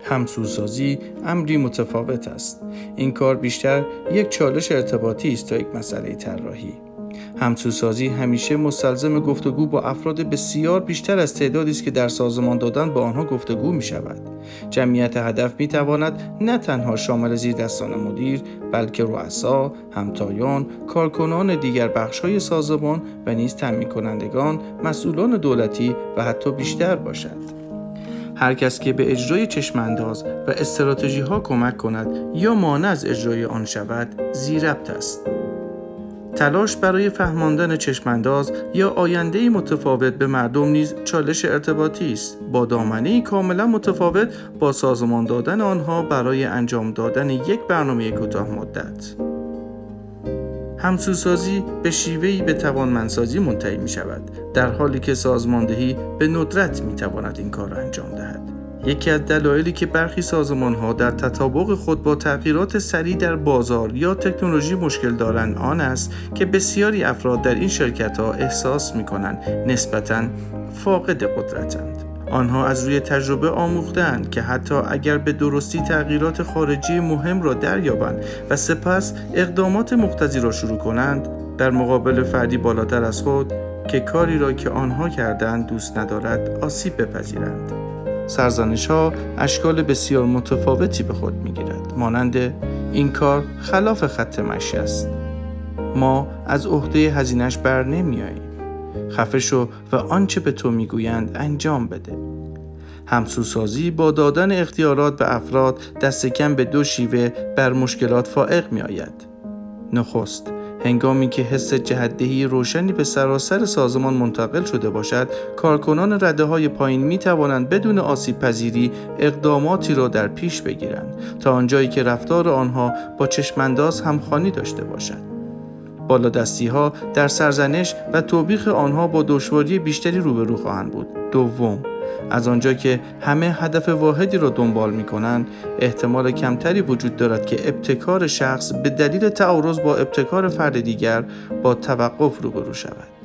همسوسازی امری متفاوت است. این کار بیشتر یک چالش ارتباطی است تا یک مسئله طراحی. همسوسازی همیشه مستلزم گفتگو با افراد بسیار بیشتر از تعدادی است که در سازمان دادن با آنها گفتگو می شود. جمعیت هدف می تواند نه تنها شامل زیردستان مدیر، بلکه رؤسا، همتایان، کارکنان دیگر بخش‌های سازمان و نیز تامین کنندگان، مسئولان دولتی و حتی بیشتر باشد. هر کس که به اجرای چشم‌انداز و استراتژی‌ها کمک کند یا مانع از اجرای آن شود، ذی‌ربط است. تلاش برای فهماندن چشم‌انداز یا آینده‌ای متفاوت به مردم نیز چالش ارتباطی است، با دامنه‌ای کاملا متفاوت با سازمان دادن آنها برای انجام دادن یک برنامه کوتاه مدت. همسوسازی به شیوهی به توانمندسازی منتهی می شود، در حالی که سازماندهی به ندرت می تواند این کار را انجام دهد. یکی از دلایلی که برخی سازمان‌ها در تطابق خود با تغییرات سریع در بازار یا تکنولوژی مشکل دارند آن است که بسیاری افراد در این شرکت‌ها احساس می‌کنند نسبتاً فاقد قدرتند. آنها از روی تجربه آموخته‌اند که حتی اگر به درستی تغییرات خارجی مهم را دریابند و سپس اقدامات مقتضی را شروع کنند، در مقابل فردی بالاتر از خود که کاری را که آنها کردند دوست ندارد آسیب بپذیرند. سرزنش‌ها اشکال بسیار متفاوتی به خود می‌گیرد، مانند این کار خلاف خط مشی است، ما از عهده هزینه‌اش بر نمی‌آییم، خفه شو و آنچه به تو میگویند انجام بده. همسوسازی با دادن اختیارات به افراد دست کم به دو شیوه بر مشکلات فائق می آید. نخست، هنگامی که حس جهت‌دهی روشنی به سراسر سازمان منتقل شده باشد، کارکنان رده‌های پایین می توانند بدون آسیب پذیری اقداماتی را در پیش بگیرند تا آنجایی که رفتار آنها با چشم‌انداز همخوانی داشته باشد. بالادستی‌ها در سرزنش و توبیخ آنها با دشواری بیشتری روبرو خواهند بود. دوم، از آنجا که همه هدف واحدی را دنبال می‌کنند، احتمال کمتری وجود دارد که ابتکار شخص به دلیل تعارض با ابتکار فرد دیگر با توقف روبرو شود.